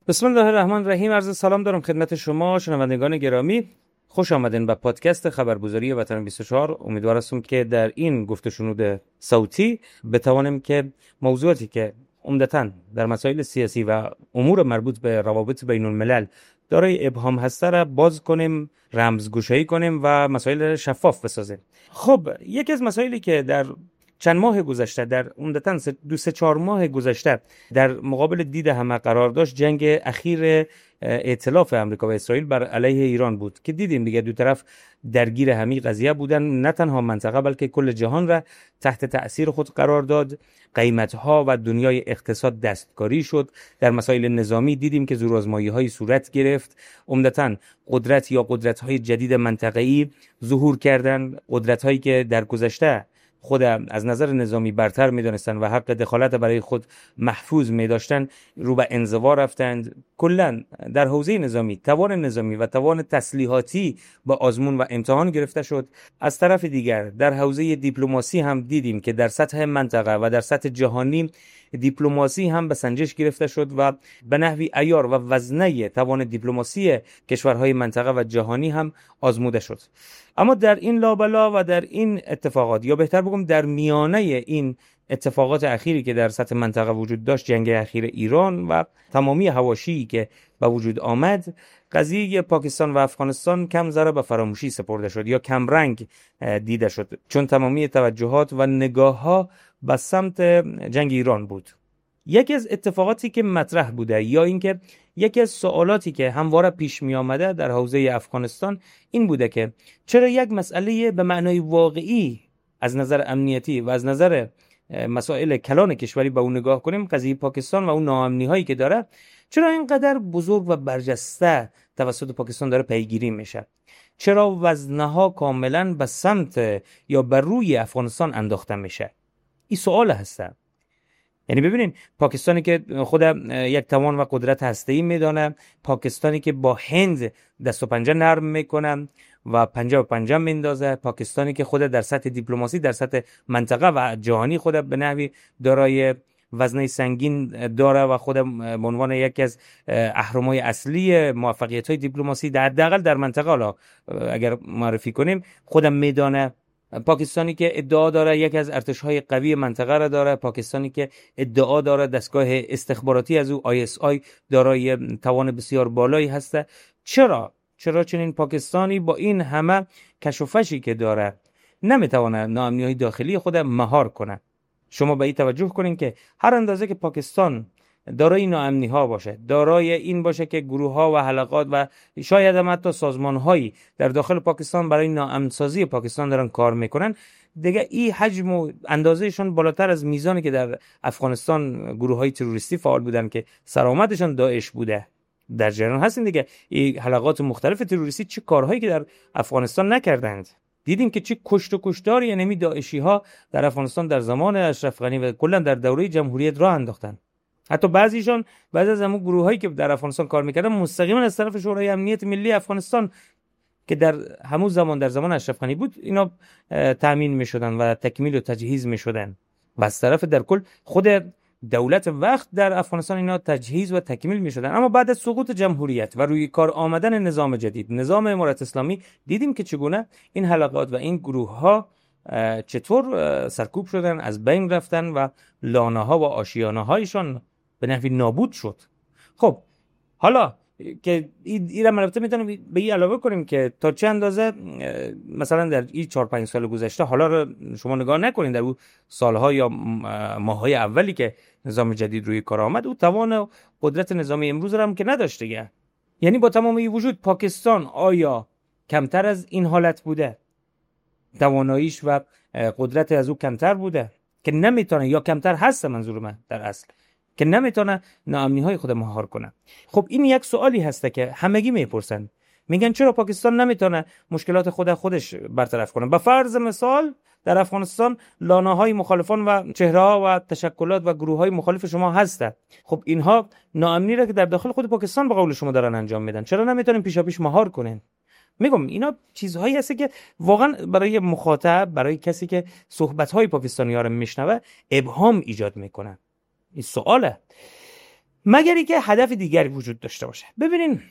بسم الله الرحمن الرحیم. عرض سلام دارم خدمت شما شنوندگان گرامی. خوش آمدین به پادکست خبرگزاری وطن 24. امیدوار هستم که در این گفت و شنود صوتی بتوانیم که موضوعاتی که عمدتاً در مسائل سیاسی و امور مربوط به روابط بین الملل دارای ابهام هست را باز کنیم، رمزگشایی کنیم و مسائل شفاف بسازیم. خب یکی از مسائلی که در چند ماه گذشته، در عمدتاً 2-3-4 ماه گذشته در مقابل دید همه قرار داشت، جنگ اخیر ائتلاف آمریکا و اسرائیل بر علیه ایران بود که دیدیم دیگه دو طرف درگیر همین قضیه بودن، نه تنها منطقه بلکه کل جهان را تحت تأثیر خود قرار داد. قیمت‌ها و دنیای اقتصاد دستکاری شد. در مسائل نظامی دیدیم که زورآزمایی‌های صورت گرفت. عمدتاً قدرت یا قدرت‌های جدید منطقه‌ای ظهور کردند، قدرت‌هایی که در گذشته خود از نظر نظامی برتر می‌دانستند و حق دخالت برای خود محفوظ می‌داشتند، رو به انزوا رفتند. کلاً در حوزه نظامی توان نظامی و توان تسلیحاتی با آزمون و امتحان گرفته شد. از طرف دیگر در حوزه دیپلماسی هم دیدیم که در سطح منطقه و در سطح جهانی دیپلماسی هم به سنجش گرفته شد و به نحوی عیار و وزنه توان دیپلماسی کشورهای منطقه و جهانی هم آزموده شد. اما در این لابلا و در این اتفاقات، یا بهتر بگم در میانه این اتفاقات اخیری که در سطح منطقه وجود داشت، جنگ اخیر ایران و تمامی حواشی که به وجود آمد، قضیه پاکستان و افغانستان کم ذره به فراموشی سپرده شد یا کم رنگ دیده شد، چون تمامی توجهات و نگاه‌ها به سمت جنگ ایران بود. یکی از اتفاقاتی که مطرح بوده یا اینکه یکی از سوالاتی که همواره پیش می آمده در حوزه افغانستان این بوده که چرا یک مسئله به معنای واقعی از نظر امنیتی و از نظر مسائل کلان کشوری به اون نگاه کنیم، قضیه پاکستان و اون ناامنی هایی که داره، چرا اینقدر بزرگ و برجسته توسط پاکستان داره پیگیری میشه؟ چرا وزنها کاملا به سمت یا بر روی افغانستان انداخته میشه؟ این سوال هسته. یعنی ببینین، پاکستانی که خود یک توان و قدرت هسته‌ای میدانه، پاکستانی که با هند دست و پنجه نرم میکنه و پنجه و پنجه میندازه، پاکستانی که خود در سطح دیپلماسی در سطح منطقه و جهانی خود به نحوی دارای وزنه سنگین داره و خود به عنوان یکی از اهرم‌های اصلی موفقیت‌های دیپلماسی حداقل در منطقه، حالا اگر معرفی کنیم، خودم میدانه. پاکستانی که ادعا داره یکی از ارتش‌های قوی منطقه را داره، پاکستانی که ادعا داره دستگاه استخباراتی از او ISI دارای توان بسیار بالایی هسته. چرا چنین پاکستانی با این همه کشوفشی که داره نمیتونه ناامنی‌های داخلی خود مهار کنه؟ شما به این توجه کنین که هر اندازه که پاکستان دارای ناامنی ها باشه، دارای این باشه که گروه ها و حلقات و شاید هم حتی سازمان هایی در داخل پاکستان برای ناامن‌سازی پاکستان دارن کار میکنن، دیگه این حجم و اندازهشون بالاتر از میزانی که در افغانستان گروه های تروریستی فعال بودن که سرآمدشون داعش بوده در جریان هستین دیگه. این حلقات مختلف تروریستی چه کارهایی که در افغانستان نکردند. دیدیم که چه کشت و کشتاری یعنی داعشی ها در افغانستان در زمان اشرف غنی و کلا در دوره جمهوریت راه انداختن. حتی بعضی از همون گروهایی که در افغانستان کار میکردن مستقیما از طرف شورای امنیت ملی افغانستان که در همون زمان در زمان اشرف غنی بود اینا تامین میشدن و تکمیل و تجهیز میشدن، و از طرف در کل خود دولت وقت در افغانستان اینا تجهیز و تکمیل میشدن. اما بعد از سقوط جمهوریت و روی کار آمدن نظام جدید، نظام امارت اسلامی، دیدیم که چگونه این حلقات و این گروه ها چطور سرکوب شدن، از بین رفتن و لانه ها و آشیانه هایشان به نحوی نابود شد. خب حالا که این را البته میتونیم به این علاوه کنیم که تا چه اندازه مثلا در این 4-5 سال گذشته، حالا رو شما نگاه نکنین در اون سالها یا ماههای اولی که نظام جدید روی کار آمد، او توان و قدرت نظامی امروز رو هم که نداشت دیگه. یعنی با تمام این وجود پاکستان آیا کمتر از این حالت بوده؟ تواناییش و قدرت از او کمتر بوده که نمیتونه، یا کمتر هست منظور من در اصل، که نمیتونه ناامنی های خود مهار کنه؟ خب این یک سوالی هسته که همگی میپرسن، میگن چرا پاکستان نمیتونه مشکلات خودش برطرف کنه؟ به فرض مثال در افغانستان لانه های مخالفان و چهره ها و تشکلات و گروه های مخالف شما هسته. خب اینها ناامنی را که در داخل خود پاکستان به قول شما دارن انجام میدن، چرا نمیتونن پیشاپیش مهار کنن؟ میگم اینا چیزهایی هست که واقعا برای مخاطب، برای کسی که صحبت های پاکستانی‌ها رو میشنوه، ابهام ایجاد میکنه. این سواله. مگری که هدف دیگری وجود داشته باشه. ببینین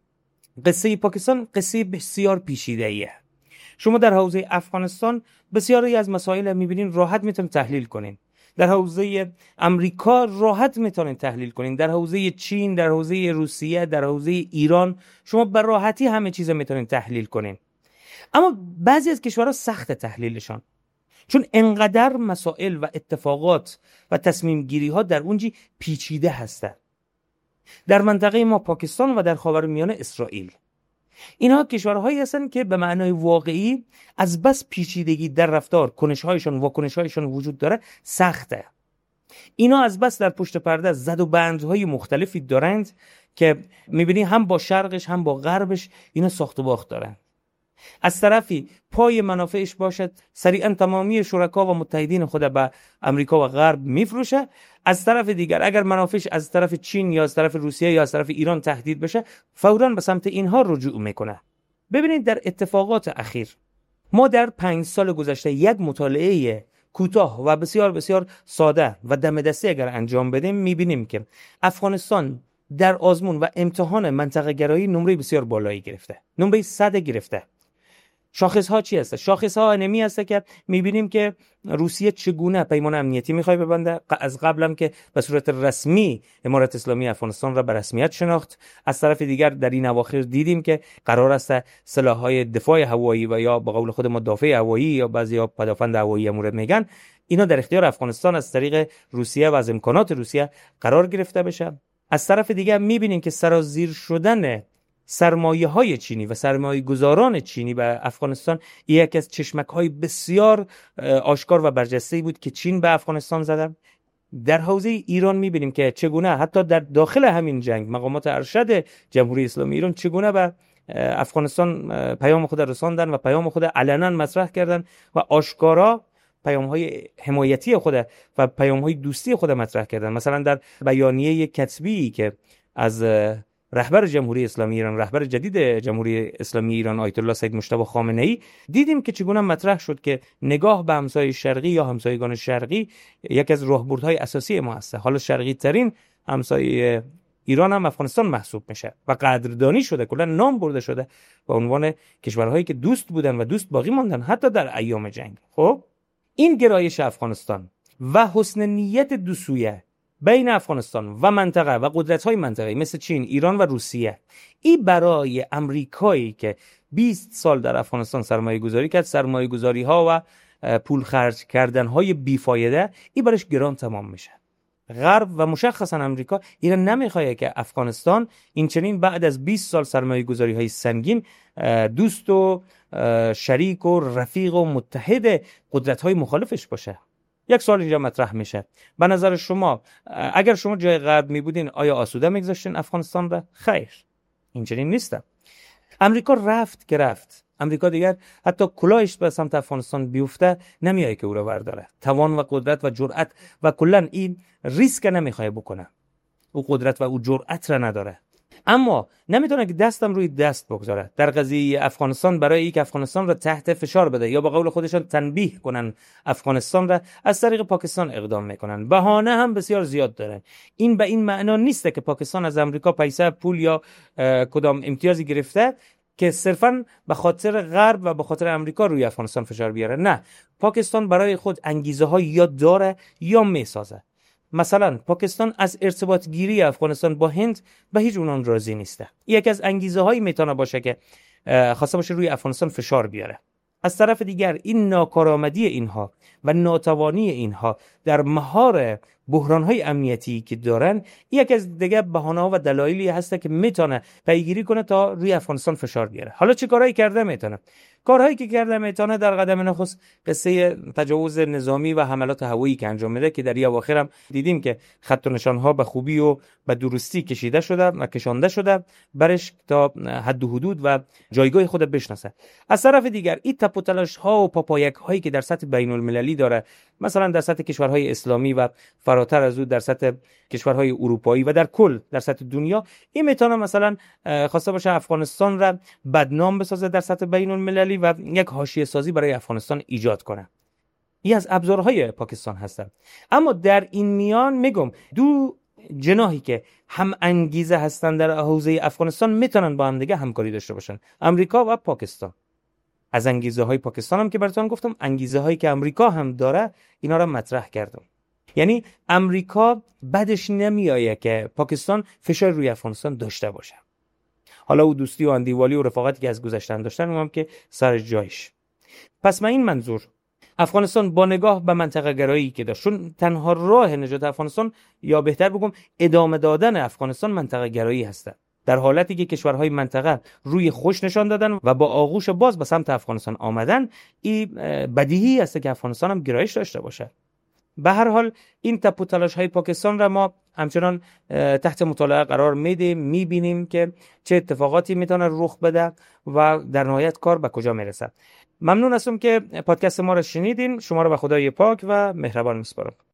قصه پاکستان قصه بسیار پیچیده‌ایه. شما در حوزه افغانستان بسیاری از مسائل می‌بینین راحت میتونید تحلیل کنین. در حوزه امریکا راحت میتونید تحلیل کنین. در حوزه چین، در حوزه روسیه، در حوزه ایران شما به راحتی همه چیز میتونید تحلیل کنین. اما بعضی از کشورها سخت تحلیلشان، چون انقدر مسائل و اتفاقات و تصمیم گیری ها در اونجی پیچیده هستند. در منطقه ما پاکستان و در خاورمیانه اسرائیل، اینها کشورهایی هستند که به معنای واقعی از بس پیچیدگی در رفتار، کنش‌هایشان، واکنش‌هایشان وجود داره، سخته. اینا از بس در پشت پرده زد و بندهای مختلفی دارند که می‌بینی هم با شرقش هم با غربش اینا ساخت و باخت دارند. از طرفی پای منافعش باشد سریعا تمامی شرکا و متحدین خود به امریکا و غرب میفروشه. از طرف دیگر اگر منافعش از طرف چین یا از طرف روسیه یا از طرف ایران تهدید بشه، فوراً به سمت اینها رجوع میکنه. ببینید در اتفاقات اخیر ما در 5 سال گذشته یک مطالعه کوتاه و بسیار بسیار ساده و دم دستی اگر انجام بدیم میبینیم که افغانستان در آزمون و امتحان منطقه گرایی نمره بسیار بالایی گرفته، نمره 100 گرفته. شاخص ها چی هست؟ شاخص ها انمی هست که میبینیم که روسیه چگونه پیمان امنیتی میخواد ببنده. از قبلم که به صورت رسمی امارت اسلامی افغانستان را به رسمیت شناخت. از طرف دیگر در این اواخر دیدیم که قرار است سلاح‌های دفاع هوایی و یا به قول خود مدافع هوایی یا بعضیا پدافند هوایی مورد میگن، اینا در اختیار افغانستان از طریق روسیه و از امکانات روسیه قرار گرفته بشه. از طرف دیگر میبینیم که سرازیر شدن سرمایه های چینی و سرمایه گذاران چینی به افغانستان یکی از چشمک های بسیار آشکار و برجسته بود که چین به افغانستان زدن. در حوزه ایران میبینیم که چگونه حتی در داخل همین جنگ مقامات ارشد جمهوری اسلامی ایران چگونه به افغانستان پیام خود رساندن و پیام خود علنا مطرح کردن و آشکارا پیام های حمایتی خود و پیام های دوستی خود مطرح کردن. مثلا در بیانیه کتبی که از رهبر جمهوری اسلامی ایران، رهبر جدید جمهوری اسلامی ایران آیت الله سید مجتبی خامنه‌ای، دیدیم که چگونه مطرح شد که نگاه به همسایه شرقی یا همسایگان شرقی یکی از راهبردهای اساسی ما است. حالا شرقی ترین همسایه ایران هم افغانستان محسوب میشه و قدردانی شده، کلا نام برده شده به عنوان کشورهایی که دوست بودن و دوست باقی ماندن حتی در ایام جنگ. خب این گرایش افغانستان و حسن نیت دو سویه بین افغانستان و منطقه و قدرت‌های منطقه‌ای مثل چین، ایران و روسیه، این برای امریکایی که 20 سال در افغانستان سرمایه گذاری کرد، سرمایه گذاری ها و پول خرج کردن های بیفایده، این برش گران تمام میشه. غرب و مشخصا امریکا ایران نمیخواد که افغانستان این چنین بعد از 20 سال سرمایه گذاری های سنگین دوست و شریک و رفیق و متحد قدرت های مخالفش باشه. یک سوال اینجا مطرح میشه، به نظر شما اگر شما جای غرب می بودین آیا آسوده میگذاشتین افغانستان را؟ خیر، اینجوری نیست. امریکا رفت که رفت. امریکا دیگر حتی کلاهش به سمت افغانستان بیفته نمیایه که او را برداره. توان و قدرت و جرأت و کلا این ریسک نمیخواد بکنه. او قدرت و او جرأت را نداره. اما نمیتونه که دستم روی دست بگذاره در قضیه افغانستان برای اینکه افغانستان را تحت فشار بده یا به قول خودشان تنبیه کنن افغانستان را از طریق پاکستان اقدام میکنن. بهانه هم بسیار زیاد دارن. این به این معنا نیست که پاکستان از امریکا پیسه، پول یا کدام امتیازی گرفته که صرفاً به خاطر غرب و به خاطر امریکا روی افغانستان فشار بیاره. نه، پاکستان برای خود انگیزه ها یا داره یا میسازه. مثلا پاکستان از ارتباط گیری افغانستان با هند به هیچ عنوان راضی نیسته. یکی از انگیزه هایی میتونه باشه که خواسته باشه روی افغانستان فشار بیاره. از طرف دیگر این ناکارآمدی اینها و ناتوانی اینها در مهار بحران‌های امنیتی که دارن یکی از دیگه بهانه‌ها و دلایلی هست که میتونه پیگیری کنه تا روی افغانستان فشار بیاره. حالا چه کارهایی کرده میتونه؟ کارهایی که کرده میتونه در قدم نخست قصه تجاوز نظامی و حملات هوایی که انجام میده که در این اواخر هم دیدیم که خط و نشان‌ها به خوبی و به درستی کشیده شده و کشانده شده برش تا حد و حدود و جایگاه خود بشناسه. از طرف دیگر این تپ و تلاش‌ها و پاپایک‌هایی که در سطح بین‌المللی داره، مثلا در سطح کشورهای اسلامی و فراتر از او در سطح کشورهای اروپایی و در کل در سطح دنیا، این میتونه مثلا خواسته باشه افغانستان را بدنام بسازه در سطح بین‌المللی و یک حاشیه سازی برای افغانستان ایجاد کنه. این از ابزارهای پاکستان هستن. اما در این میان میگم دو جناحی که هم انگیزه هستن در حوزه افغانستان میتونن با هم دیگه همکاری داشته باشن، امریکا و پاکستان. از انگیزه های پاکستان هم که براتون گفتم، انگیزه هایی که امریکا هم داره اینا را مطرح کردم. یعنی امریکا بدش نمیآید که پاکستان فشار روی افغانستان داشته باشه. حالا او دوستی و اندیوالی و رفاقتی که از گذشتن داشتن اونم که سر جایش. پس من این منظور افغانستان با نگاه به منطقه گرایی که داشت، چون تنها راه نجات افغانستان یا بهتر بگم ادامه دادن افغانستان منطقه گرایی هست، در حالتی که کشورهای منطقه روی خوش نشان دادن و با آغوش باز به سمت افغانستان آمدن، این بدیهی است که افغانستان هم گرایش داشته باشه. به هر حال این تپ و تلاش های پاکستان را ما همچنان تحت مطالعه قرار میدیم، میبینیم که چه اتفاقاتی میتونه رخ بده و در نهایت کار به کجا میرسه. ممنون هستم که پادکست ما را شنیدین. شما را به خدای پاک و مهربان میسپارم.